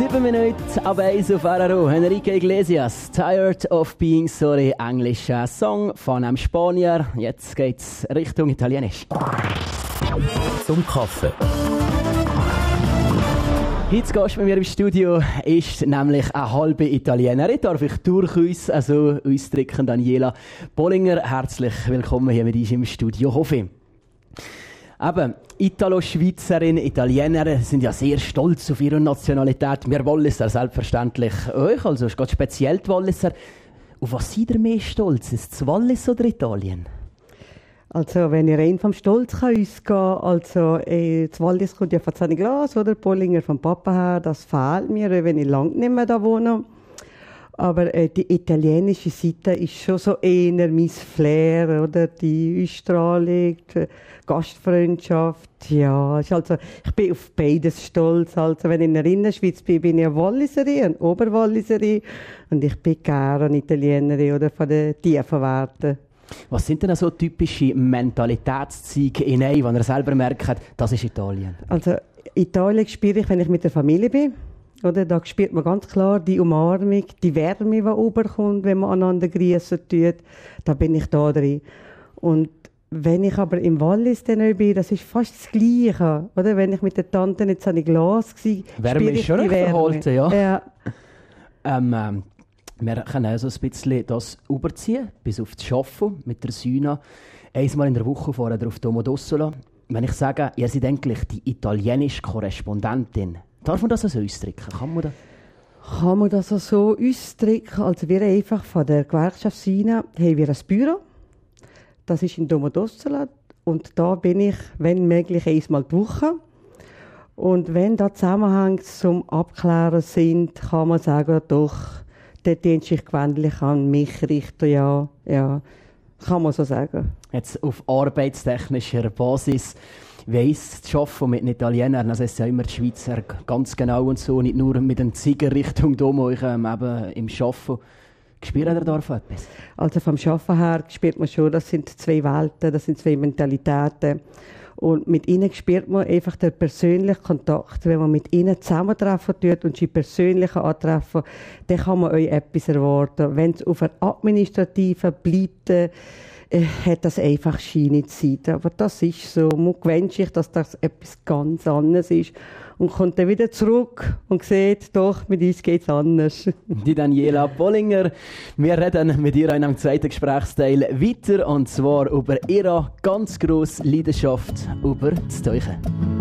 7 Minuten ab 1 auf RRO. Enrique Iglesias, Tired of Being Sorry, englischer Song von einem Spanier. Jetzt geht's Richtung Italienisch. Zum Kaffee. Heute Gast bei mir im Studio ist nämlich eine halbe Italienerin. Darf ich durchaus also ausdrücken, Daniela Bollinger. Herzlich willkommen hier mit uns im Studio, hoffe ich. Eben, Italo-Schweizerin, Italiener sind ja sehr stolz auf ihre Nationalität. Wir Walliser selbstverständlich euch, also ganz speziell die Walliser. Auf was seid ihr mehr stolz? Ist es Wallis oder Italien? Also, wenn ich rein vom Stolz ausgehen kann, also, das Wallis kommt ja von San Glas, oder? Bollinger vom Papa her, das fehlt mir, wenn ich lange nicht mehr da wohne. Aber die italienische Seite ist schon so eher mein Flair, oder? Die Ausstrahlung, die Gastfreundschaft, ja. Also, ich bin auf beides stolz. Also, wenn ich in der Innerschweiz bin, bin ich eine Walliserin, eine Oberwalliserin. Und ich bin gerne eine Italienerin, oder? Von den tiefen Werten. Was sind denn so typische Mentalitätszüge in einem, wo ihr selber merkt, das ist Italien? Also, Italien spüre ich, wenn ich mit der Familie bin. Oder? Da spürt man ganz klar die Umarmung, die Wärme, die rüberkommt, wenn man einander grüßen tut. Da bin ich da drin. Und wenn ich aber im Wallis dann bin, das ist fast das Gleiche. Oder? Wenn ich mit der Tante jetzt an die Glas war, Wärme ist schon recht verhalten, ja. Ja. Wir können also ein bisschen das überziehen, bis auf das Schaffen mit der Syna. Einmal in der Woche fahren wir auf Domodossola. Wenn ich sage, ihr seid eigentlich die italienische Korrespondentin, darf man das so ausdrücken? Kann man das so ausdrücken? Also wir einfach von der Gewerkschaft Syna haben wir ein Büro. Das ist in Domodossola. Und da bin ich, wenn möglich, einmal die Woche. Und wenn da Zusammenhänge zum Abklären sind, kann man sagen, doch, der Dienst sich gewöhnlich an mich richten, ja, kann man so sagen. Jetzt auf arbeitstechnischer Basis, wie ist das Arbeiten mit den Italienern? Also es ist ja immer die Schweizer ganz genau und so, nicht nur mit den Ziegen Richtung Domo, eben im Arbeiten. Spürt ihr da von etwas? Also vom Arbeiten her spürt man schon, das sind zwei Welten, das sind zwei Mentalitäten. Und mit ihnen spürt man einfach den persönlichen Kontakt. Wenn man mit ihnen zusammentreffen tut und sie persönlich antreffen, dann kann man euch etwas erwarten. Wenn es auf einer administrativen bleibt, hat das einfach scheine Zeit. Aber das ist so. Man gewöhnt sich, dass das etwas ganz anderes ist. Und kommt dann wieder zurück und sieht, doch, mit uns geht es anders. Die Daniela Bollinger. Wir reden mit ihr in einem zweiten Gesprächsteil weiter. Und zwar über ihre ganz grosse Leidenschaft über das Tauchen.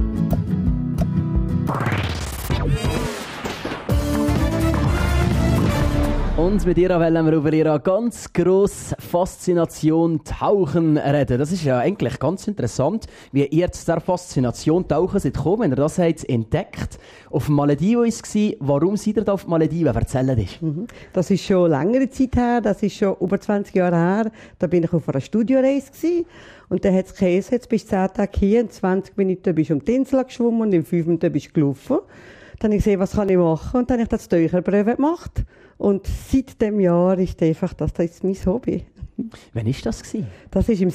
Und mit ihr wollen wir über ihre ganz grosse Faszination Tauchen reden. Das ist ja eigentlich ganz interessant, wie ihr zu der Faszination Tauchen seid gekommen, wenn ihr das habt entdeckt. Auf Malediven war es. Warum seid ihr da auf Malediven? Erzählt das. Das ist schon längere Zeit her, das ist schon über 20 Jahre her. Da bin ich auf einer Studioreise gewesen. Und dann hat es geheißen, jetzt bist du 10 Tage hier, in 20 Minuten bist du um die Insel geschwommen und in 5 Minuten bist du gelaufen. Dann habe ich gesehen, was kann ich machen? Und dann habe ich das Taucherprüfe gemacht. Und seit dem Jahr ist einfach das ist mein Hobby. Wann war das? Das war im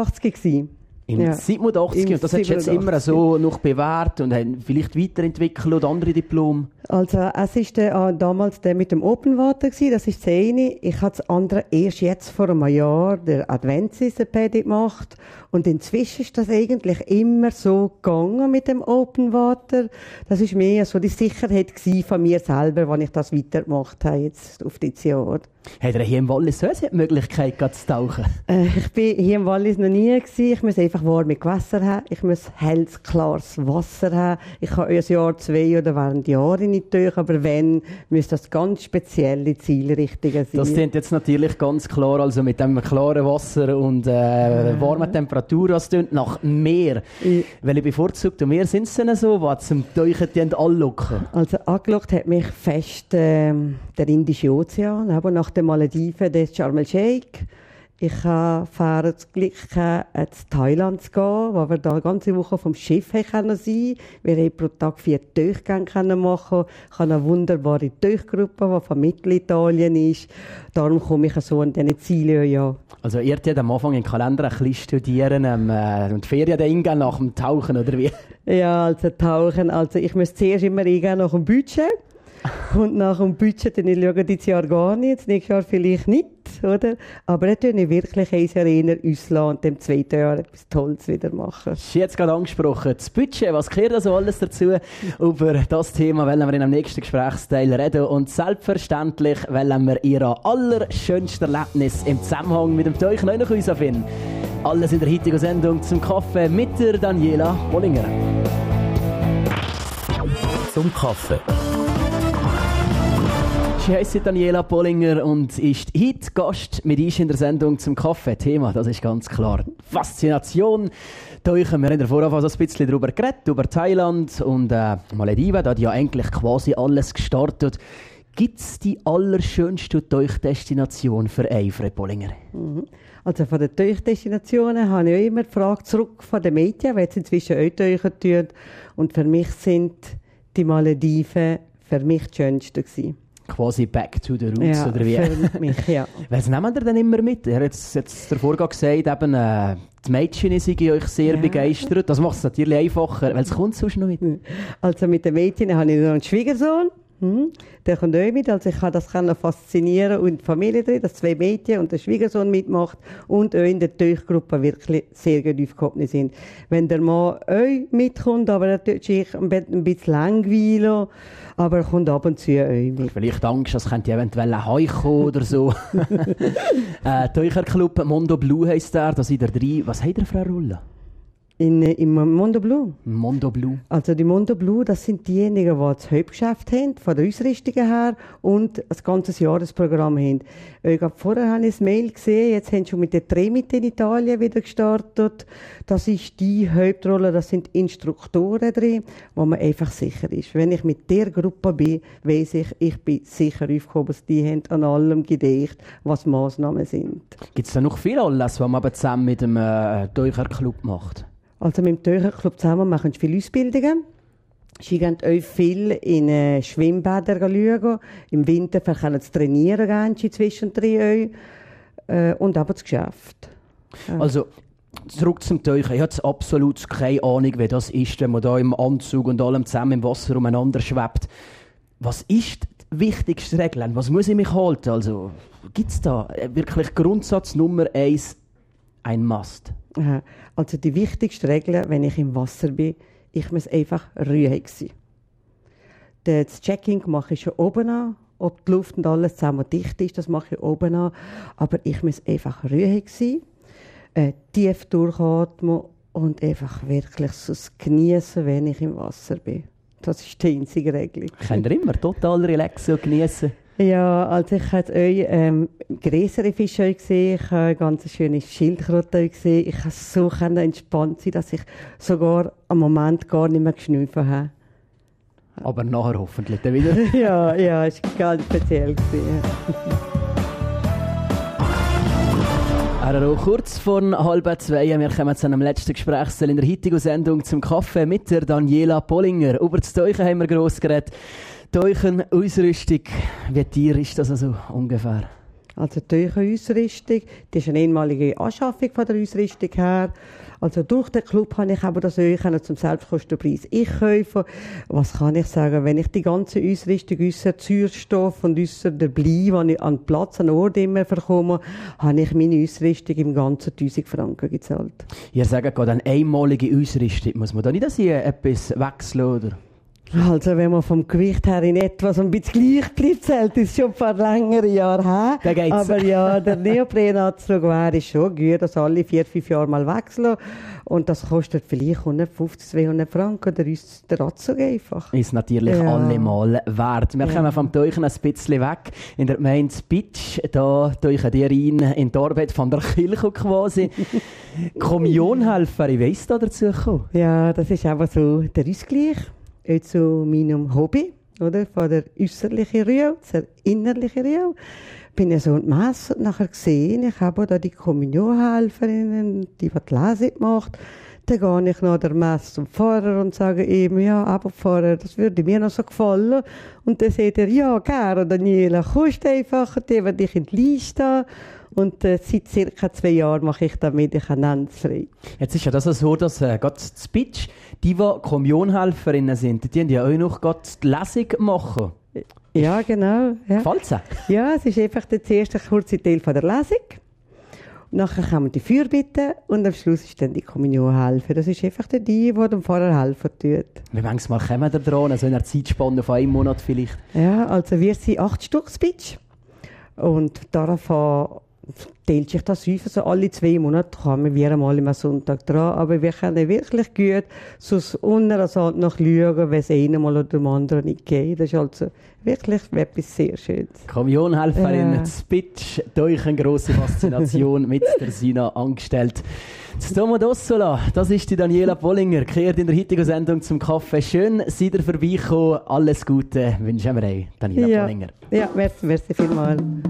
87. Im 87. Und das hast du jetzt immer so noch bewährt und vielleicht weiterentwickelt oder andere Diplome? Also es war damals der mit dem Open Water gewesen, das ist das eine. Ich habe das andere erst jetzt vor einem Jahr der Adventsis-Pedi gemacht. Und inzwischen ist das eigentlich immer so gegangen mit dem Open Water. Das ist mehr so die Sicherheit von mir selber, als ich das weitergemacht habe jetzt auf dieses Jahr. Hat er hier im Wallis so eine Möglichkeit zu tauchen? Ich bin hier im Wallis noch nie gewesen. Ich muss einfach warme Gewässer haben. Ich muss helles, klares Wasser haben. Ich kann ein Jahr, 2 oder während Jahren nicht tauchen. Aber wenn, müssen das ganz spezielle Zielrichtungen sein. Das klingt jetzt natürlich ganz klar, also mit dem klaren Wasser und warmen Temperatur, was tönt nach Meer. Welche bevorzugte Meer sind es denn so, die zum Tauchen anlocken? Also angelockt hat mich fest der Indische Ozean, aber nach den Malediven, der Sharm el-Sheikh. Ich hatte das Glück, in Thailand zu gehen, wo wir da eine ganze Woche vom Schiff sein konnten. Wir haben pro Tag 4 Tauchgänge machen. Ich habe eine wunderbare Tauchgruppe, die von Mittelitalien ist. Darum komme ich so an diese Ziele, ja. Also ihr habt am Anfang im Kalender ein bisschen studieren und die Ferien eingehen nach dem Tauchen, oder wie? Ja, also Tauchen. Also ich muss zuerst immer eingehen nach dem Budget. kommt nach dem Budget, dann ich schaue dieses Jahr gar nicht, das nächste Jahr vielleicht nicht, oder? Aber dann tue ich wirklich ein Jahr eher uns lassen und im zweiten Jahr etwas Tolles wieder machen. Das ist jetzt gerade angesprochen. Das Budget, was gehört also alles dazu? Über das Thema wollen wir in einem nächsten Gesprächsteil reden. Und selbstverständlich wollen wir Ihr allerschönstes Erlebnis im Zusammenhang mit dem Teuch neu noch finden. Alles in der heutigen Sendung zum Kaffee mit der Daniela Bollinger. Zum Kaffee. Sie heisst Daniela Bollinger und ist heute Gast mit uns in der Sendung zum Kaffee. Thema, das ist ganz klar. Faszination. Tauchen. Wir haben vorher ein bisschen darüber geredet, über Thailand und Malediven. Da hat ja eigentlich quasi alles gestartet. Gibt es die allerschönste Tauchdestination für Eifre Bollinger? Also von den Tauchdestinationen habe ich immer die Frage zurück von den Mädchen, weil sie inzwischen auch tauchen tun. Und für mich sind die Malediven für mich die schönsten gewesen. Quasi back to the roots, ja, oder wie? Für mich, ja. Was nehmen ihr denn immer mit? Er hat jetzt davor gesagt, eben, die Mädchen sind euch sehr begeistert. Das macht es natürlich einfacher, weil es kommt sonst noch mit. Also mit den Mädchen habe ich noch einen Schwiegersohn. Der kommt auch mit, also ich kann das noch faszinieren und die Familie drin, dass 2 Mädchen und der Schwiegersohn mitmacht und auch in der Tauchgruppe wirklich sehr gut aufgehoben sind. Wenn der Mann auch mitkommt, aber er tut sich ein bisschen langweilen, aber er kommt ab und zu auch mit. Vielleicht Angst, es könnte eventuell ein Hai kommen oder so. Taucherclub Mondo Blue heisst der, da sind ihr 3. Was habt ihr für eine Rolle? Im Mondo Blue? Mondo Blue. Also die Mondo Blue, das sind diejenigen, die das Hauptgeschäft haben, von der Ausrüstung her und ein ganzes Jahresprogramm haben. Vorher habe ich ein Mail gesehen, jetzt haben sie schon mit der Tremite in Italien wieder gestartet. Das ist die Hauptrolle, das sind Instruktoren drin, wo man einfach sicher ist. Wenn ich mit der Gruppe bin, weiss ich bin sicher aufgehoben, die haben an allem gedacht, was Massnahmen sind. Gibt es da noch viel alles, was man aber zusammen mit dem Taucherclub macht? Also mit dem Taucherclub zusammen machen sie viele Ausbildungen. Sie gehen auch viel in Schwimmbäder schauen. Im Winter können sie trainieren, gehen sie zwischendrin auch. Und aber das Geschäft. Also, zurück zum Tauchen. Ich habe absolut keine Ahnung, wie das ist, wenn man da im Anzug und allem zusammen im Wasser umeinander schwebt. Was ist die wichtigste Regel? Was muss ich mich halten? Also, gibt es da wirklich Grundsatz Nummer 1, ein Must? Also die wichtigste Regel, wenn ich im Wasser bin, ich muss einfach ruhig sein. Das Checking mache ich schon oben an. Ob die Luft und alles zusammen dicht ist, das mache ich oben an. Aber ich muss einfach ruhig sein, tief durchatmen und einfach wirklich so genießen, wenn ich im Wasser bin. Das ist die einzige Regel. Könnt ihr immer total relaxen und genießen? Ja, also ich habe euch größere Fische gesehen, ich habe ganz schöne Schildkröte gesehen. Ich habe so entspannt sein, dass ich sogar am Moment gar nicht mehr geschnüffelt habe. Aber nachher hoffentlich dann wieder. ja, es war ganz speziell. Kurz vor 1:30, wir kommen zu einem letzten Gesprächsteil in der heutigen Sendung zum Kaffee mit der Daniela Bollinger. Über das Tauchen haben wir gross geredet. Tauchen, Ausrüstung, wie teuer ist das also ungefähr? Also die Tauchenausrüstung, das ist eine einmalige Anschaffung von der Ausrüstung her. Also durch den Club habe ich aber das auch zum Selbstkostenpreis kaufen. Was kann ich sagen, wenn ich die ganze Ausrüstung, ausser Sauerstoff und ausser der Blei, die ich an Platz, an Ort immer bekomme, habe ich meine Ausrüstung im Ganzen 1000 Franken gezahlt. Ihr sagt gerade, eine einmalige Ausrüstung, muss man da nicht etwas wechseln, oder? Also wenn man vom Gewicht her in etwas ein bisschen gleich bleibt, zählt ist schon ein paar längere Jahre her. Da geht's. Aber ja, der Neoprenanzug wäre schon gut, dass alle 4-5 Jahre mal wechseln. Und das kostet vielleicht 150-200 Franken, der Anzug einfach. Ist natürlich allemal wert. Wir kommen vom Tauchen ein bisschen weg. In der Gemeinde Spitsch, da tauchen die rein in die Arbeit von der Kirche quasi. Kommunionhelferin, wie ist da dazu gekommen? Ja, das ist einfach so der Ausgleich. Auch zu meinem Hobby, oder? Von der äußerlichen Ruhe zur innerlichen Ruhe. Bin ich so in Messe nachher gesehen. Ich habe da die Kommunionhelferinnen, die Lese macht. Dann gehe ich nach der Messe zum Pfarrer und sage ihm, ja, aber Pfarrer, das würde mir noch so gefallen. Und dann sagt er, ja, gerne, Daniela, kommst einfach, die werde ich in die Liste. Und seit circa 2 Jahren mache ich da medikamentenfrei. Jetzt ist ja das so, dass gerade die Spitsch, die Kommunionhelferinnen sind, die haben ja auch noch gerade die Lesung machen. Ja, genau. Ja. Gefällt's auch? Ja, es ist einfach der erste kurze Teil von der Lesung. Nachher kann man die Fürbitte und am Schluss ist dann die Kommunion helfen. Das ist einfach die dem Pfarrer helfen tut. Wie manchmal kommen wir dran, also in einer Zeitspanne von einem Monat vielleicht? Ja, also wir sind 8 Stück Speech. Und davon teilt sich das auf. Also alle 2 Monate kommen wir einmal am Sonntag dran. Aber wir können wirklich gut sonst unter Sand noch schauen, wenn es einem mal oder dem anderen nicht geht. Das ist also wirklich etwas sehr Schönes. Kommunionhelferin, Ja. das Pitch, durch eine grosse Faszination mit der Sina angestellt. Das Domodossola, das ist die Daniela Bollinger, kehrt in der heutigen Sendung zum Kaffee. Schön, seid ihr vorbeigekommen. Alles Gute wünschen wir euch, Daniela Bollinger. Ja, merci vielmals.